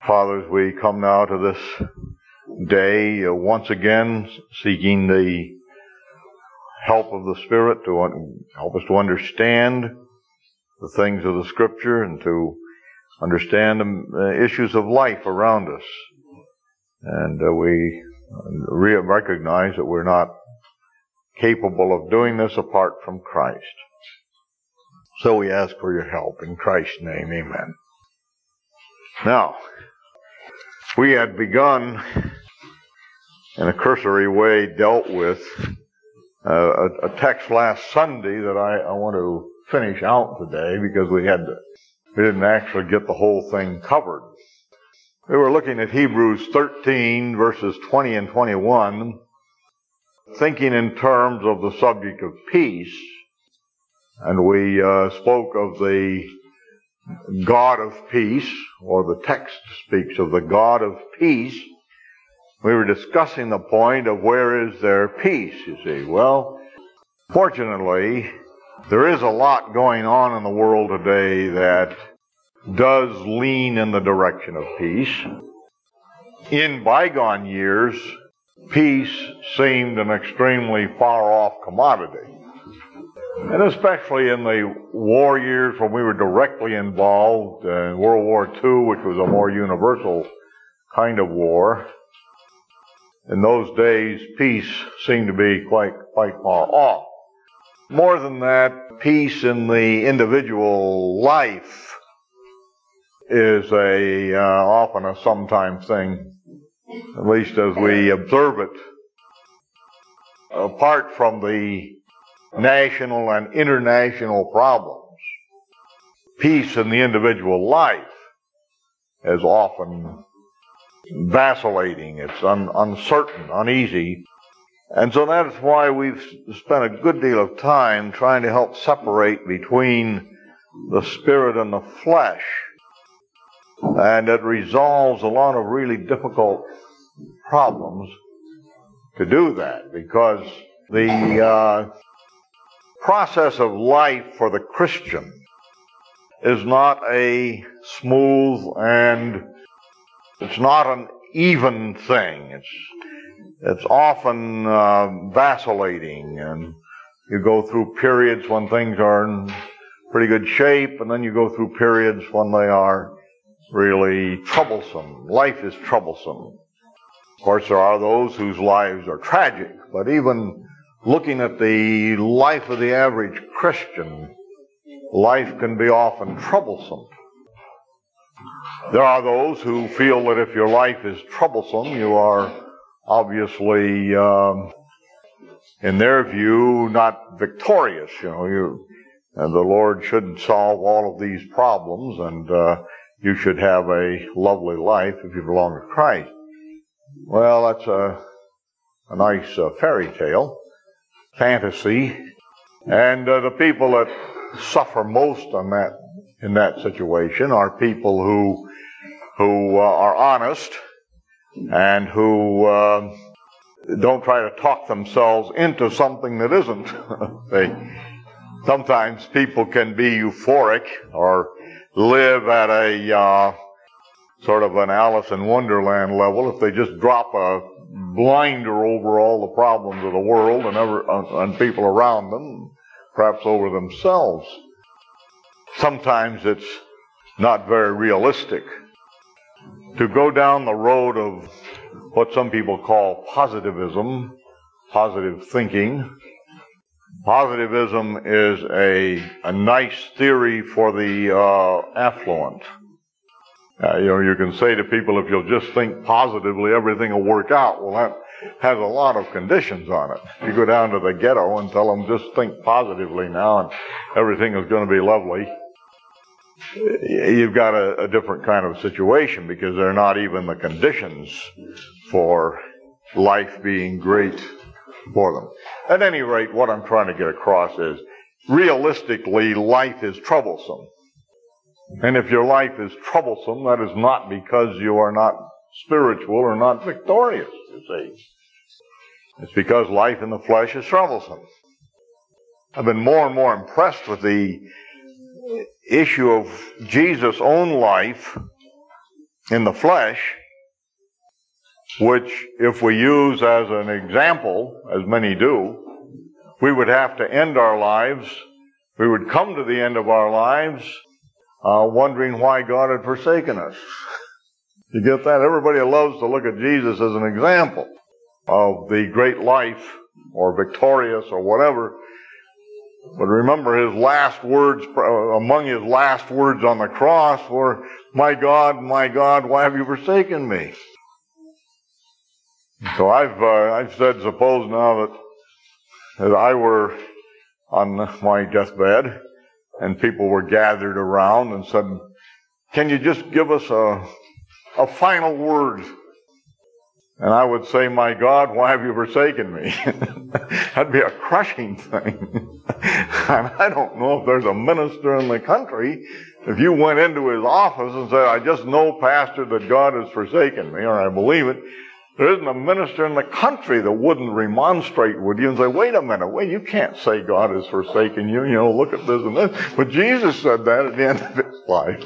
Father, as we come now to this day, once again seeking the help of the Spirit to help us to understand the things of the Scripture and to understand the issues of life around us. And we recognize that we're not capable of doing this apart from Christ. So we ask for your help. In Christ's name, amen. Now, we had begun, in a cursory way, dealt with a text last Sunday that I want to finish out today because we didn't actually get the whole thing covered. We were looking at Hebrews 13, verses 20 and 21, thinking in terms of the subject of peace, and we spoke of the God of peace, or the text speaks of the God of peace. We were discussing the point of where is there peace, you see. Well, fortunately, there is a lot going on in the world today that does lean in the direction of peace. In bygone years, peace seemed an extremely far-off commodity. And especially in the war years when we were directly involved in World War II, which was a more universal kind of war, in those days, peace seemed to be quite far off. More than that, peace in the individual life is often a sometime thing, at least as we observe it. Apart from the national and international problems, peace in the individual life is often vacillating. It's uncertain, uneasy. And so that's why we've spent a good deal of time trying to help separate between the spirit and the flesh. And it resolves a lot of really difficult problems to do that, because the process of life for the Christian is not a smooth and it's not an even thing. It's often vacillating, and you go through periods when things are in pretty good shape, and then you go through periods when they are really troublesome. Life is troublesome. Of course, there are those whose lives are tragic, but even looking at the life of the average Christian, life can be often troublesome. There are those who feel that if your life is troublesome, you are obviously, in their view, not victorious. And the Lord should solve all of these problems, and you should have a lovely life if you belong to Christ. Well, that's a nice fairy tale, fantasy, and the people that suffer most in that situation are people who are honest and who don't try to talk themselves into something that isn't. Sometimes people can be euphoric or live at a sort of an Alice in Wonderland level if they just drop a blinder over all the problems of the world and people around them, perhaps over themselves. Sometimes it's not very realistic to go down the road of what some people call positivism, positive thinking. Positivism is a nice theory for the affluent. You can say to people, if you'll just think positively, everything will work out. Well, that has a lot of conditions on it. You go down to the ghetto and tell them, just think positively now and everything is going to be lovely. You've got a different kind of situation, because they're not even the conditions for life being great for them. At any rate, what I'm trying to get across is, realistically, life is troublesome. And if your life is troublesome, that is not because you are not spiritual or not victorious, you see. It's because life in the flesh is troublesome. I've been more and more impressed with the issue of Jesus' own life in the flesh, which if we use as an example, as many do, we would have to end our lives. We would come to the end of our lives wondering why God had forsaken us. You get that? Everybody loves to look at Jesus as an example of the great life, or victorious, or whatever. But remember, his last words, among his last words on the cross were, my God, why have you forsaken me? So I've said, suppose now that I were on my deathbed and people were gathered around and said, can you just give us a final word? And I would say, my God, why have you forsaken me? That'd be a crushing thing. And I don't know if there's a minister in the country, if you went into his office and said, I just know, Pastor, that God has forsaken me, or I believe it, there isn't a minister in the country that wouldn't remonstrate with you and say, wait a minute, you can't say God has forsaken you, look at this and this. But Jesus said that at the end of his life.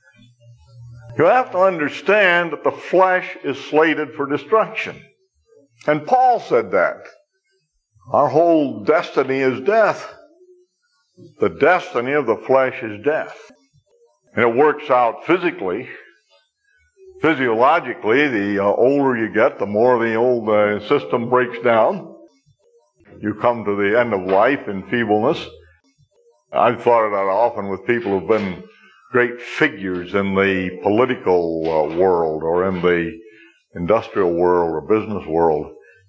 You have to understand that the flesh is slated for destruction. And Paul said that. Our whole destiny is death. The destiny of the flesh is death. And it works out physically. Physiologically, the older you get, the more the old system breaks down. You come to the end of life in feebleness. I've thought of that often with people who've been great figures in the political world, or in the industrial world or business world.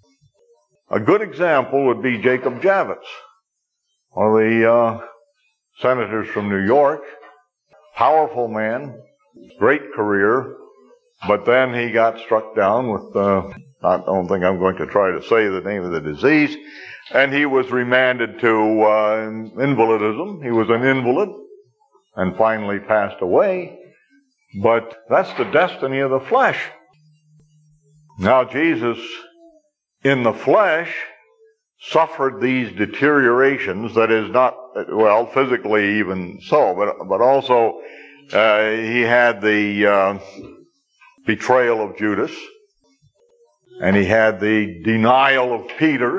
A good example would be Jacob Javits, one of the senators from New York. Powerful man, great career, but then he got struck down with, I don't think I'm going to try to say the name of the disease, and he was remanded to invalidism. He was an invalid and finally passed away. But that's the destiny of the flesh. Now Jesus, in the flesh, suffered these deteriorations, that is not, well, physically even so, but also he had the betrayal of Judas, and he had the denial of Peter.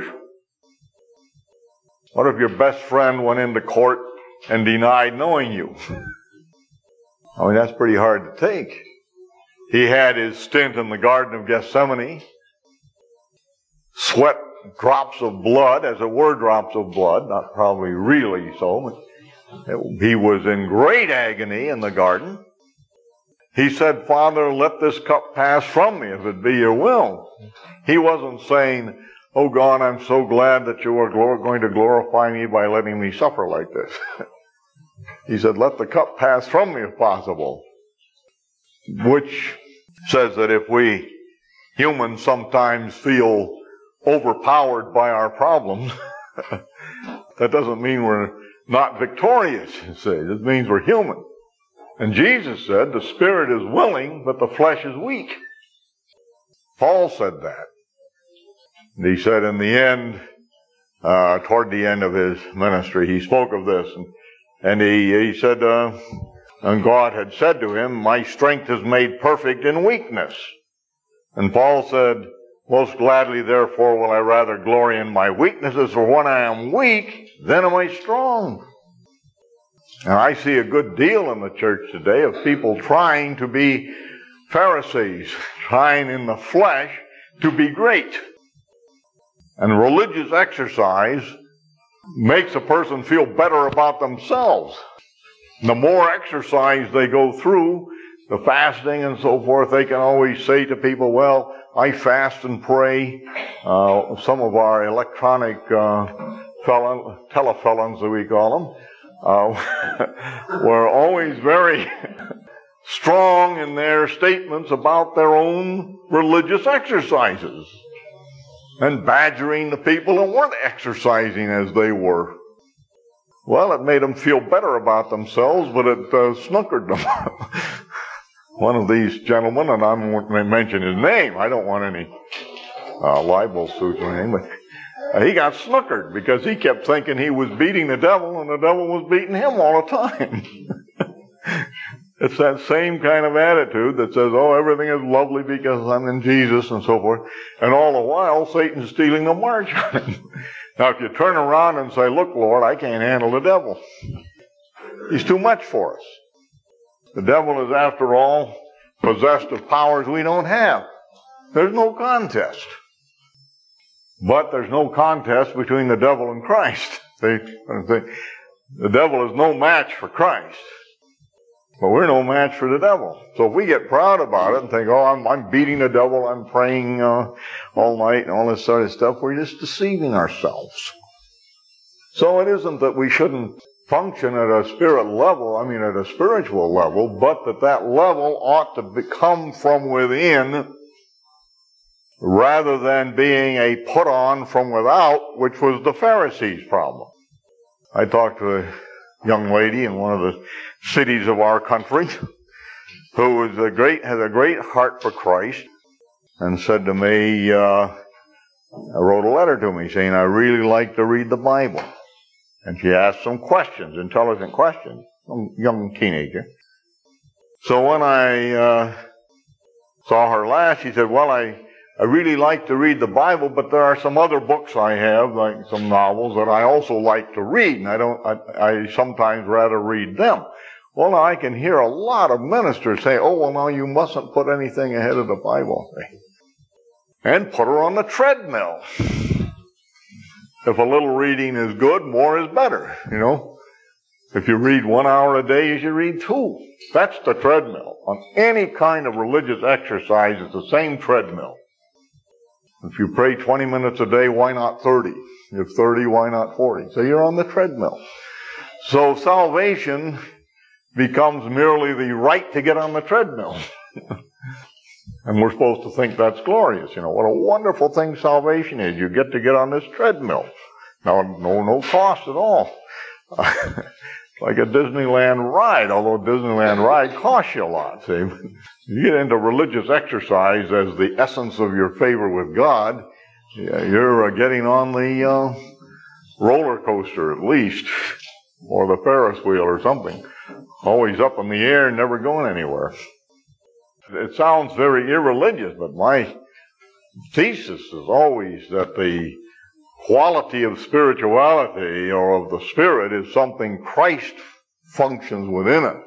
What if your best friend went into court and denied knowing you? I mean, that's pretty hard to take. He had his stint in the Garden of Gethsemane, sweat drops of blood, as it were drops of blood, not probably really so, but he was in great agony in the garden. He said, Father, let this cup pass from me if it be your will. He wasn't saying, oh God, I'm so glad that you are going to glorify me by letting me suffer like this. He said, let the cup pass from me if possible. Which says that if we humans sometimes feel overpowered by our problems, that doesn't mean we're not victorious, you see. It means we're human. And Jesus said, the spirit is willing, but the flesh is weak. Paul said that. And he said in the end, toward the end of his ministry, he spoke of this. And he said, and God had said to him, my strength is made perfect in weakness. And Paul said, most gladly, therefore, will I rather glory in my weaknesses, for when I am weak, then am I strong. And I see a good deal in the church today of people trying to be Pharisees, trying in the flesh to be great. And religious exercise makes a person feel better about themselves. The more exercise they go through, the fasting and so forth, they can always say to people, well, I fast and pray. Some of our electronic telefelons, as we call them, were always very strong in their statements about their own religious exercises, and badgering the people who weren't exercising as they were. Well, it made them feel better about themselves, but it snookered them. One of these gentlemen, and I won't mention his name, I don't want any libel suits or anything, but he got snookered because he kept thinking he was beating the devil and the devil was beating him all the time. It's that same kind of attitude that says, oh, everything is lovely because I'm in Jesus and so forth. And all the while, Satan's stealing the march on him. Now, if you turn around and say, look, Lord, I can't handle the devil. He's too much for us. The devil is, after all, possessed of powers we don't have. There's no contest. But there's no contest between the devil and Christ. The devil is no match for Christ. But we're no match for the devil. So if we get proud about it and think, oh, I'm beating the devil, I'm praying all night and all this sort of stuff, we're just deceiving ourselves. So it isn't that we shouldn't function at a spirit level, at a spiritual level, but that level ought to come from within rather than being a put on from without, which was the Pharisees' problem. I talked to a young lady in one of the cities of our country who has a great heart for Christ, and said to me, wrote a letter to me saying, I really like to read the Bible. And she asked some questions, intelligent questions, some young teenager. So when I saw her last, she said, well, I really like to read the Bible, but there are some other books I have, like some novels, that I also like to read, and I sometimes rather read them. Well, now I can hear a lot of ministers say, oh, well, now you mustn't put anything ahead of the Bible. And put her on the treadmill. If a little reading is good, more is better, If you read 1 hour a day, you should read 2. That's the treadmill. On any kind of religious exercise, it's the same treadmill. If you pray 20 minutes a day, why not 30? If 30, why not 40? So you're on the treadmill. So salvation becomes merely the right to get on the treadmill. And we're supposed to think that's glorious. What a wonderful thing salvation is. You get to get on this treadmill. Now, no cost at all. Like a Disneyland ride, although Disneyland ride costs you a lot, see. You get into religious exercise as the essence of your favor with God, you're getting on the roller coaster at least, or the Ferris wheel or something. Always up in the air, never going anywhere. It sounds very irreligious, but my thesis is always that the quality of spirituality or of the Spirit is something Christ functions within us,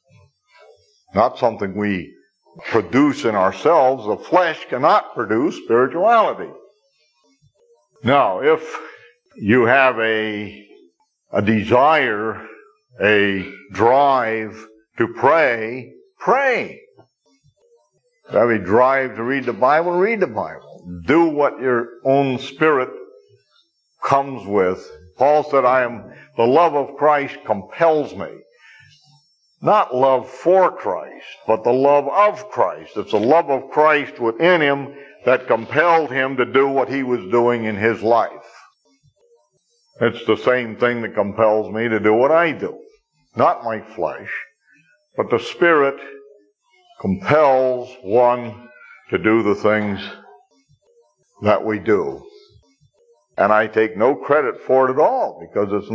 not something we produce in ourselves. The flesh cannot produce spirituality. Now, if you have a desire, a drive to pray, pray. If you have a drive to read the Bible, read the Bible. Do what your own spirit comes with. Paul said, the love of Christ compels me. Not love for Christ, but the love of Christ. It's the love of Christ within him that compelled him to do what he was doing in his life. It's the same thing that compels me to do what I do. Not my flesh, but the Spirit compels one to do the things that we do. And I take no credit for it at all, because it's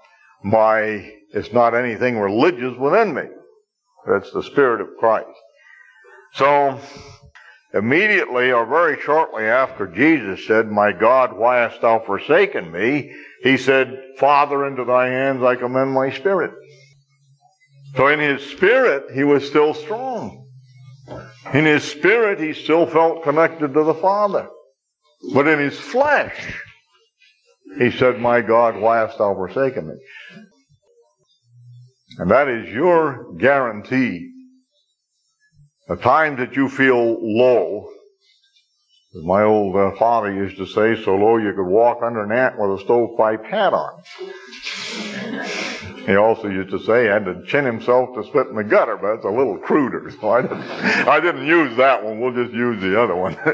not anything religious within me. It's the Spirit of Christ. So, immediately or very shortly after Jesus said, my God, why hast thou forsaken me? He said, Father, into thy hands I commend my spirit. So in his spirit, he was still strong. In his spirit, he still felt connected to the Father. But in his flesh, he said, my God, why hast thou forsaken me? And that is your guarantee. The times that you feel low, as my old father used to say, so low you could walk under an ant with a stovepipe hat on. He also used to say he had to chin himself to spit in the gutter, but it's a little cruder, so I didn't use that one. We'll just use the other one.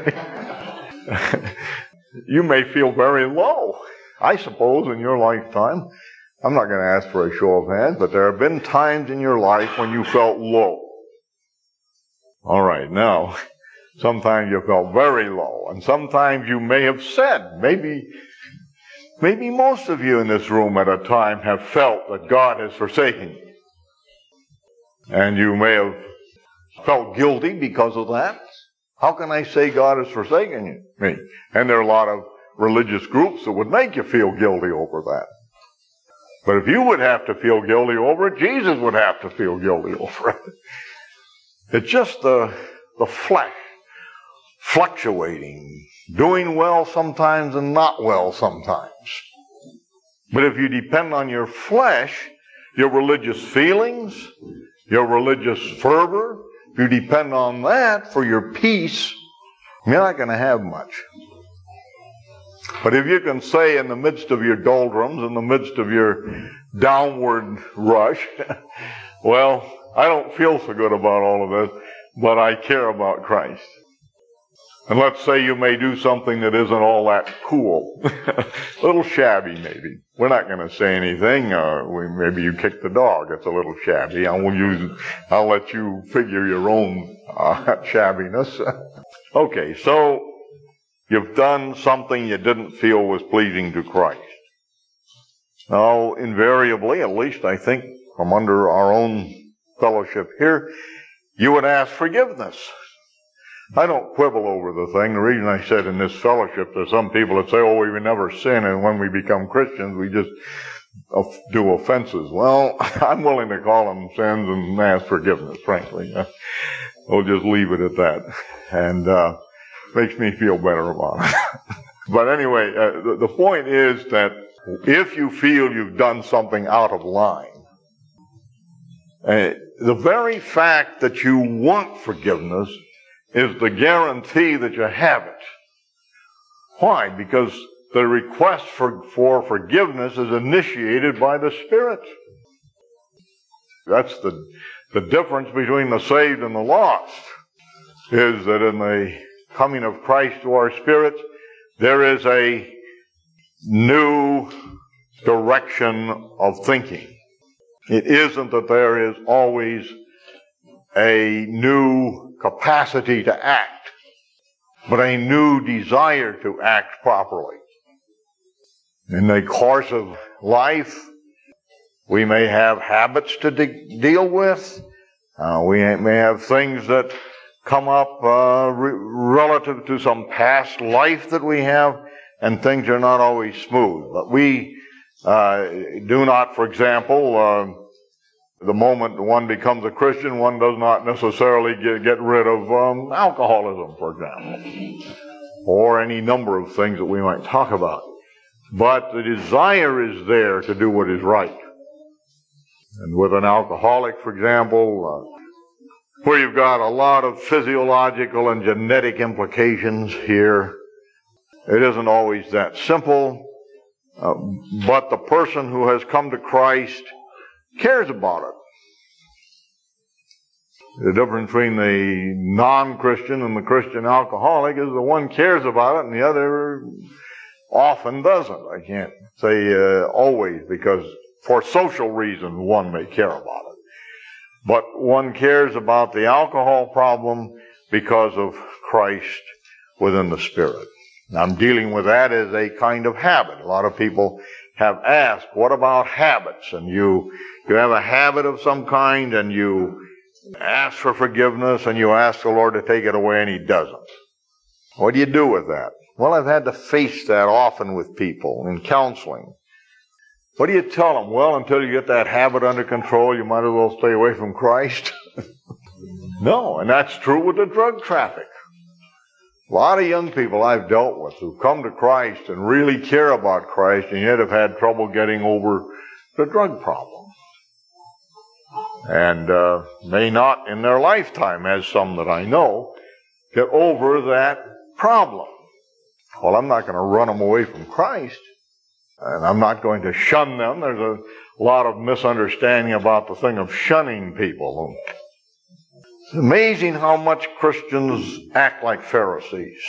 You may feel very low. I suppose in your lifetime, I'm not going to ask for a show of hands, but there have been times in your life when you felt low. All right, now, sometimes you felt very low, and sometimes you may have said, maybe most of you in this room at a time have felt that God has forsaken you. And you may have felt guilty because of that. How can I say God has forsaken me? And there are a lot of religious groups that would make you feel guilty over that. But if you would have to feel guilty over it, Jesus would have to feel guilty over it. It's just the flesh fluctuating, doing well sometimes and not well sometimes. But if you depend on your flesh, your religious feelings, your religious fervor, if you depend on that for your peace, you're not going to have much. But if you can say in the midst of your doldrums, in the midst of your downward rush, well, I don't feel so good about all of this, but I care about Christ. And let's say you may do something that isn't all that cool. A little shabby, maybe. We're not going to say anything. Maybe you kick the dog. It's a little shabby. I'll let you figure your own shabbiness. Okay, so you've done something you didn't feel was pleasing to Christ. Now, invariably, at least I think from under our own fellowship here, you would ask forgiveness. I don't quibble over the thing. The reason I said in this fellowship, there's some people that say, oh, we would never sin, and when we become Christians, we just do offenses. Well, I'm willing to call them sins and ask forgiveness, frankly. We'll just leave it at that. And makes me feel better about it. But anyway, the point is that if you feel you've done something out of line, the very fact that you want forgiveness is the guarantee that you have it. Why? Because the request for forgiveness is initiated by the Spirit. That's the difference between the saved and the lost, is that in the coming of Christ to our spirits, there is a new direction of thinking. It isn't that there is always a new capacity to act, but a new desire to act properly. In the course of life, we may have habits to deal with. We may have things that come up relative to some past life that we have, and things are not always smooth. But we do not, for example, the moment one becomes a Christian, one does not necessarily get rid of alcoholism, for example, or any number of things that we might talk about. But the desire is there to do what is right. And with an alcoholic, for example, where you've got a lot of physiological and genetic implications here, it isn't always that simple. But the person who has come to Christ cares about it. The difference between the non-Christian and the Christian alcoholic is the one cares about it and the other often doesn't. I can't say always, because for social reasons one may care about it. But one cares about the alcohol problem because of Christ within the Spirit. I'm dealing with that as a kind of habit. A lot of people have asked, what about habits? And you have a habit of some kind, and you ask for forgiveness, and you ask the Lord to take it away, and He doesn't. What do you do with that? Well, I've had to face that often with people in counseling. What do you tell them? Well, until you get that habit under control, you might as well stay away from Christ. No, and that's true with the drug traffic. A lot of young people I've dealt with who come to Christ and really care about Christ and yet have had trouble getting over the drug problem. And may not in their lifetime, as some that I know, get over that problem. Well, I'm not going to run them away from Christ, and I'm not going to shun them. There's a lot of misunderstanding about the thing of shunning people. It's amazing how much Christians act like Pharisees.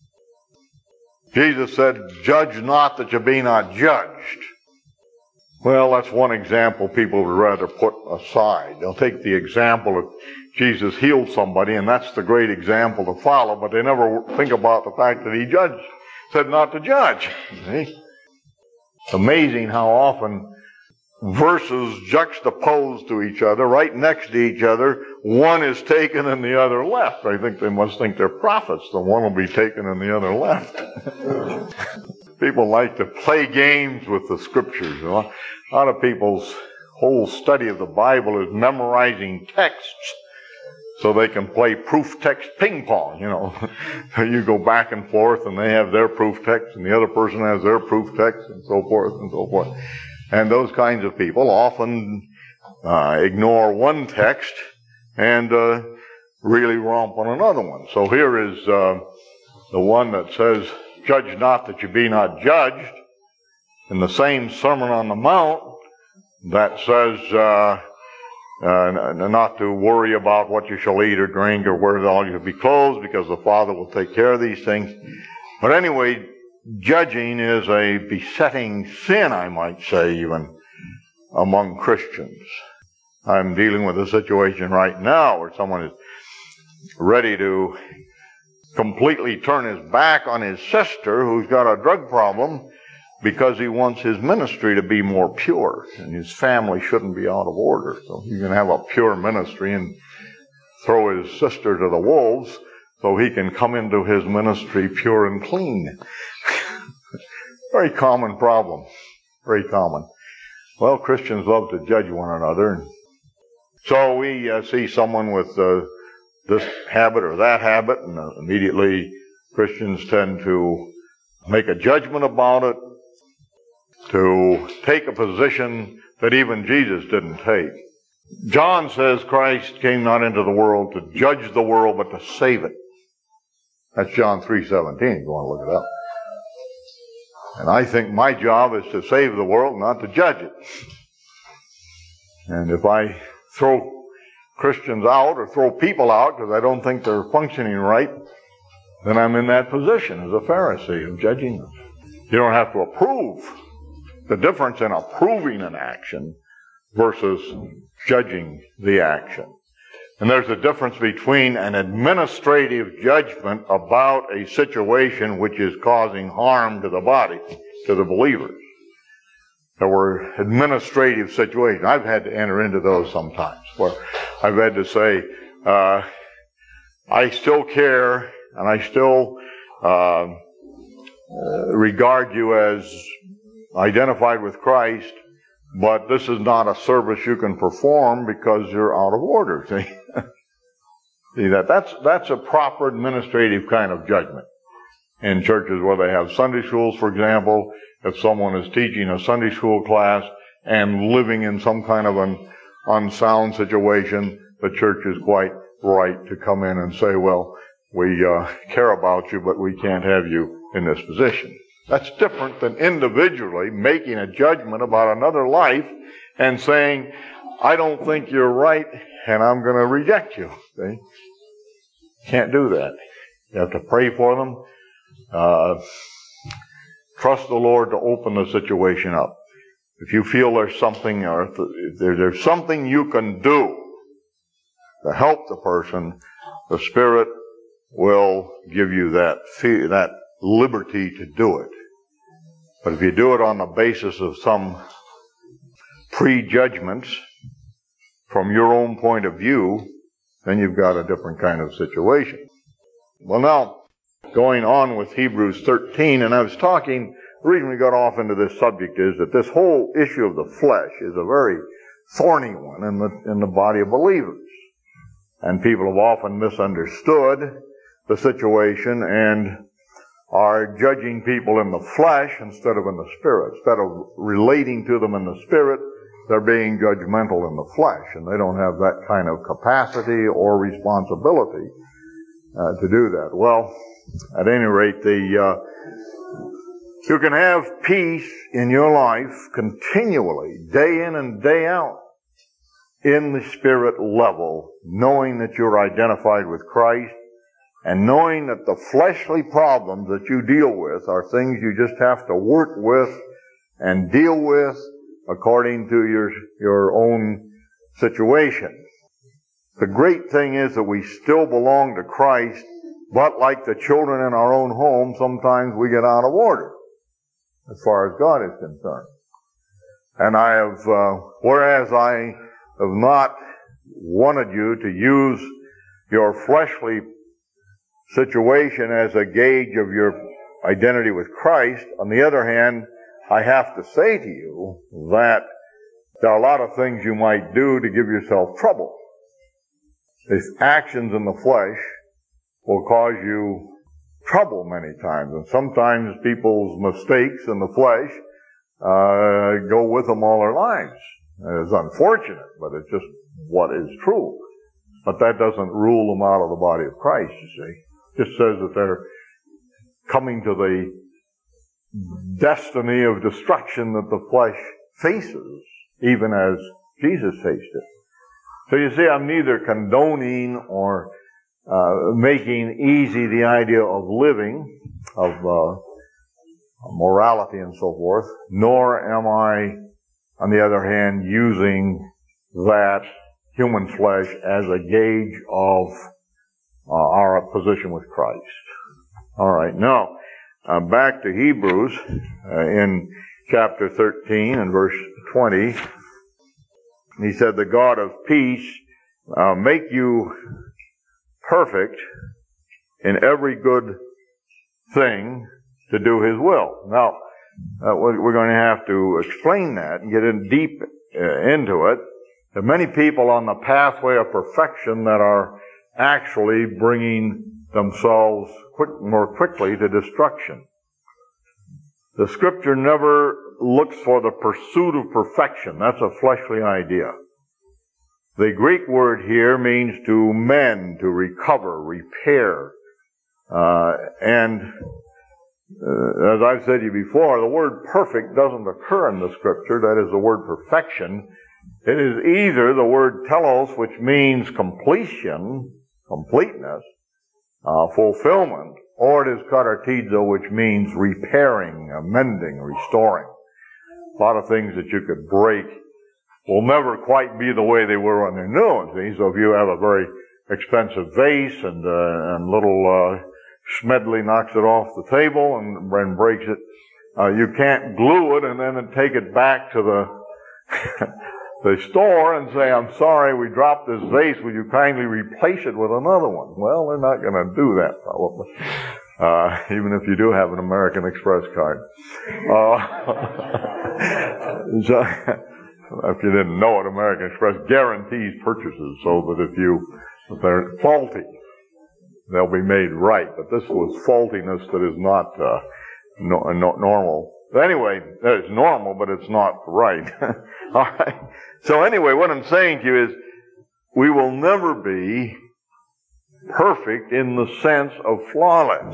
Jesus said, judge not that you be not judged. Well, that's one example people would rather put aside. They'll take the example of Jesus healed somebody, and that's the great example to follow, but they never think about the fact that He said not to judge. See? It's amazing how often verses juxtaposed to each other, right next to each other. One is taken and the other left. I think they must think they're prophets. The one will be taken and the other left. People like to play games with the scriptures. A lot of people's whole study of the Bible is memorizing texts so they can play proof text ping pong, You go back and forth and they have their proof text and the other person has their proof text and so forth and so forth. And those kinds of people often ignore one text and really romp on another one. So here is the one that says, "Judge not that you be not judged," in the same Sermon on the Mount that says not to worry about what you shall eat or drink or wherewithal you shall be clothed, because the Father will take care of these things. But anyway, judging is a besetting sin, I might say, even among Christians. I'm dealing with a situation right now where someone is ready to completely turn his back on his sister who's got a drug problem because he wants his ministry to be more pure, and his family shouldn't be out of order. So he can have a pure ministry and throw his sister to the wolves so he can come into his ministry pure and clean. Very common problem. Very common. Well, Christians love to judge one another. So we see someone with this habit or that habit, and immediately Christians tend to make a judgment about it, to take a position that even Jesus didn't take. John says Christ came not into the world to judge the world, but to save it. That's John 3:17, if you want to look it up. And I think my job is to save the world, not to judge it. And if I throw Christians out or throw people out because I don't think they're functioning right, then I'm in that position as a Pharisee of judging them. You don't have to approve. The difference in approving an action versus judging the action. And there's a difference between an administrative judgment about a situation which is causing harm to the body, to the believers. There were administrative situations. I've had to enter into those sometimes, where I've had to say, I still care and I still regard you as identified with Christ, but this is not a service you can perform because you're out of order. See that? That's a proper administrative kind of judgment. In churches where they have Sunday schools, for example, if someone is teaching a Sunday school class and living in some kind of an unsound situation, the church is quite right to come in and say, well, we care about you, but we can't have you in this position. That's different than individually making a judgment about another life and saying, I don't think you're right and I'm going to reject you. See? Can't do that. You have to pray for them. Trust the Lord to open the situation up. If you feel there's something, or if there's something you can do to help the person, the Spirit will give you that liberty to do it. But if you do it on the basis of some prejudgments from your own point of view, then you've got a different kind of situation. Well, now, going on with Hebrews 13, and I was talking, the reason we got off into this subject is that this whole issue of the flesh is a very thorny one in the body of believers. And people have often misunderstood the situation and are judging people in the flesh instead of in the spirit. Instead of relating to them in the spirit, they're being judgmental in the flesh, and they don't have that kind of capacity or responsibility to do that. Well, at any rate, you can have peace in your life continually, day in and day out, in the spirit level, knowing that you're identified with Christ, and knowing that the fleshly problems that you deal with are things you just have to work with and deal with according to your own situation. The great thing is that we still belong to Christ, but like the children in our own home, sometimes we get out of order as far as God is concerned. And whereas I have not wanted you to use your fleshly situation as a gauge of your identity with Christ, on the other hand, I have to say to you that there are a lot of things you might do to give yourself trouble. These actions in the flesh will cause you trouble many times. And sometimes people's mistakes in the flesh go with them all their lives. It's unfortunate, but it's just what is true. But that doesn't rule them out of the body of Christ, you see. It just says that they're coming to the destiny of destruction that the flesh faces, even as Jesus faced it. So you see, I'm neither condoning or making easy the idea of living, of morality and so forth, nor am I, on the other hand, using that human flesh as a gauge of our position with Christ. All right, now, back to Hebrews in chapter 13 and verse 20. He said, the God of peace make you perfect in every good thing to do His will. Now, we're going to have to explain that and get in deep into it. There are many people on the pathway of perfection that are actually bringing themselves more quickly to destruction. The Scripture never looks for the pursuit of perfection. That's a fleshly idea. The Greek word here means to mend, to recover, repair. And as I've said to you before, the word perfect doesn't occur in the Scripture. That is the word perfection. It is either the word telos, which means completion, completeness, fulfillment, or it is katartizo, which means repairing, mending, restoring. A lot of things that you could break will never quite be the way they were when they're new. See? So if you have a very expensive vase and little Schmedley knocks it off the table and breaks it, you can't glue it and then take it back to the store and say, I'm sorry, we dropped this vase, will you kindly replace it with another one? Well, they're not going to do that probably, even if you do have an American Express card. So, if you didn't know it, American Express guarantees purchases so that if they're faulty, they'll be made right. But this was faultiness that is not normal. Anyway, it's normal, but it's not right. All right. So anyway, what I'm saying to you is, we will never be perfect in the sense of flawless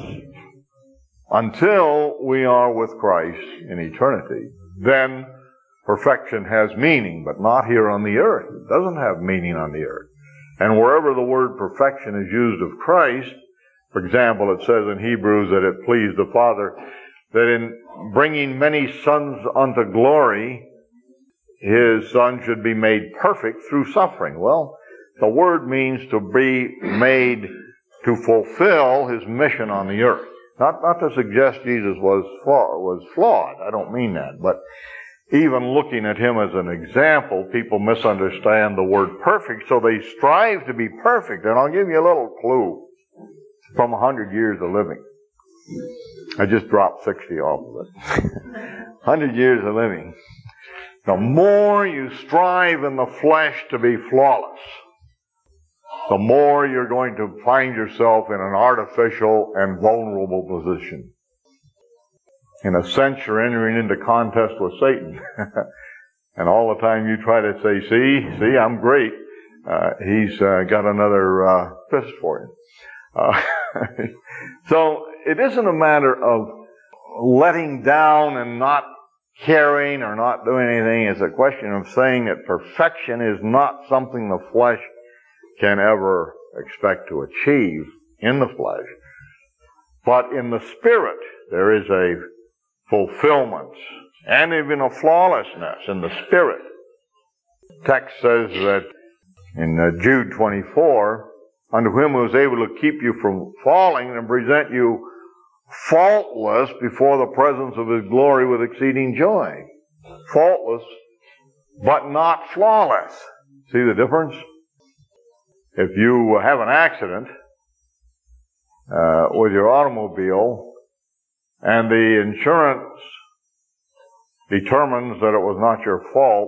until we are with Christ in eternity. Then perfection has meaning, but not here on the earth. It doesn't have meaning on the earth. And wherever the word perfection is used of Christ, for example, it says in Hebrews that it pleased the Father that in bringing many sons unto glory, His Son should be made perfect through suffering. Well, the word means to be made to fulfill His mission on the earth. Not to suggest Jesus was flawed. I don't mean that. But even looking at Him as an example, people misunderstand the word perfect, so they strive to be perfect. And I'll give you a little clue from 100 years of living. I just dropped 60 off of it. 100 years of living. The more you strive in the flesh to be flawless, the more you're going to find yourself in an artificial and vulnerable position. In a sense, you're entering into contest with Satan. And all the time you try to say, see, I'm great, he's got another fist for you. So it isn't a matter of letting down and not caring or not doing anything. It's a question of saying that perfection is not something the flesh can ever expect to achieve in the flesh. But in the Spirit, there is a fulfillment and even a flawlessness in the Spirit. The text says that in Jude 24, unto Him who is able to keep you from falling and present you faultless before the presence of His glory with exceeding joy. Faultless but not flawless. See the difference? If you have an accident with your automobile and the insurance determines that it was not your fault,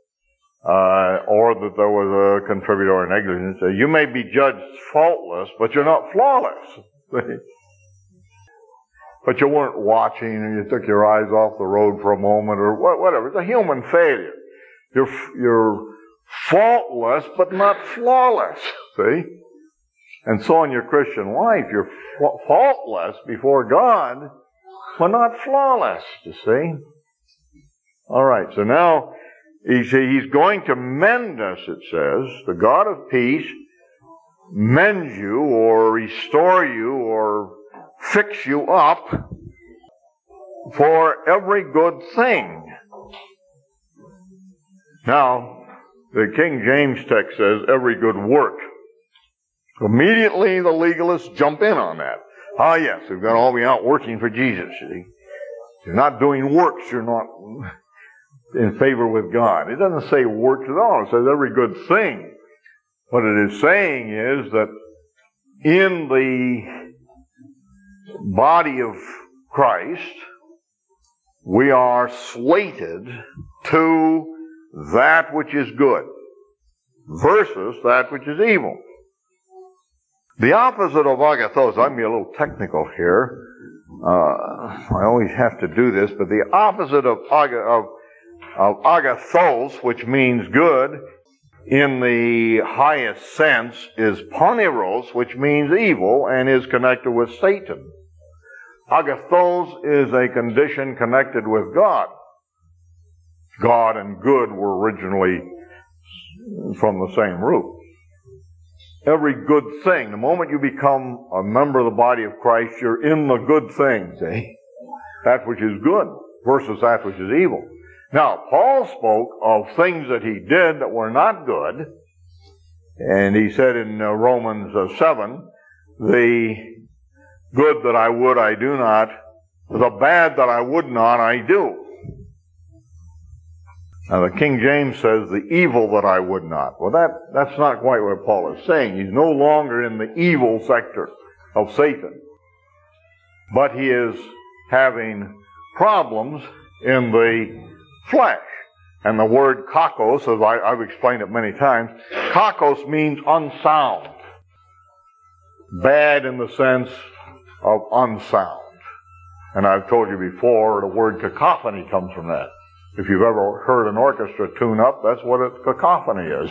or that there was a contributory negligence, you may be judged faultless, but you're not flawless. But you weren't watching, and you took your eyes off the road for a moment, or whatever. It's a human failure. You're faultless, but not flawless. See? And so in your Christian life, you're faultless before God, but not flawless, you see? All right, so now he's going to mend us, it says. The God of peace mend you or restore you or fix you up for every good thing. Now, the King James text says every good work. Immediately the legalists jump in on that. Ah, yes, we've got to all be out working for Jesus. See? If you're not doing works, you're not in favor with God. It doesn't say works at all. It says every good thing. What it is saying is that in the body of Christ, we are slated to that which is good versus that which is evil. The opposite of agathos, I'm going to be a little technical here. I always have to do this, but the opposite of agathos, which means good, in the highest sense, is poneros, which means evil, and is connected with Satan. Agathos is a condition connected with God. God and good were originally from the same root. Every good thing, the moment you become a member of the body of Christ, you're in the good things, that which is good versus that which is evil. Now, Paul spoke of things that he did that were not good, and he said in Romans 7, the good that I would, I do not, the bad that I would not, I do. Now, the King James says, the evil that I would not. Well, that's not quite what Paul is saying. He's no longer in the evil sector of Satan. But he is having problems in the flesh. And the word kakos, as I've explained it many times, kakos means unsound. Bad in the sense of unsound. And I've told you before, the word cacophony comes from that. If you've ever heard an orchestra tune up, that's what a cacophony is.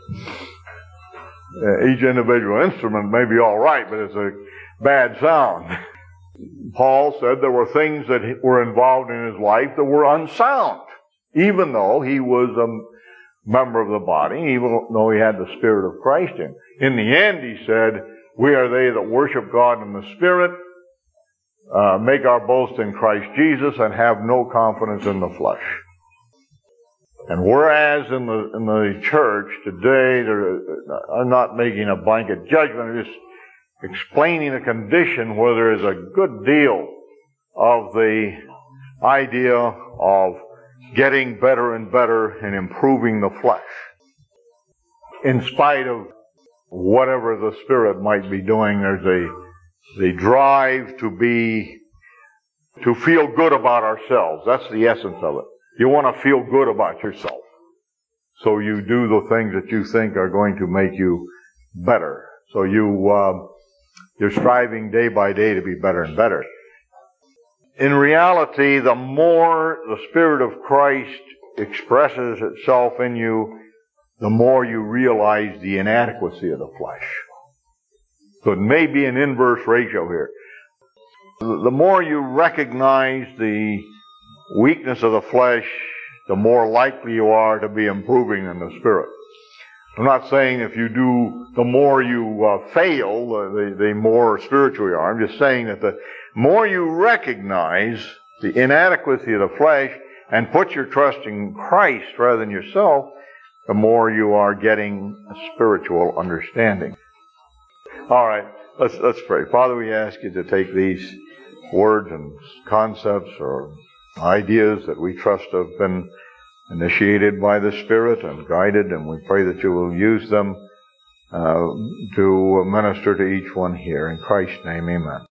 Each individual instrument may be all right, but it's a bad sound. Paul said there were things that were involved in his life that were unsound, even though he was a member of the body, even though he had the Spirit of Christ in. In the end, he said, we are they that worship God in the Spirit, make our boast in Christ Jesus, and have no confidence in the flesh. And whereas in the church today, I'm not making a blanket judgment, I'm just explaining a condition where there is a good deal of the idea of getting better and better and improving the flesh, in spite of whatever the Spirit might be doing. There's the drive to feel good about ourselves. That's the essence of it. You want to feel good about yourself. So you do the things that you think are going to make you better. So you're striving day by day to be better and better. In reality, the more the Spirit of Christ expresses itself in you, the more you realize the inadequacy of the flesh. So it may be an inverse ratio here. The more you recognize the weakness of the flesh, the more likely you are to be improving in the Spirit. I'm not saying if you do, the more you fail, the more spiritual you are. I'm just saying that the more you recognize the inadequacy of the flesh and put your trust in Christ rather than yourself, the more you are getting a spiritual understanding. All right, let's pray. Father, we ask you to take these words and concepts or ideas that we trust have been initiated by the Spirit and guided, and we pray that you will use them to minister to each one here. In Christ's name, amen.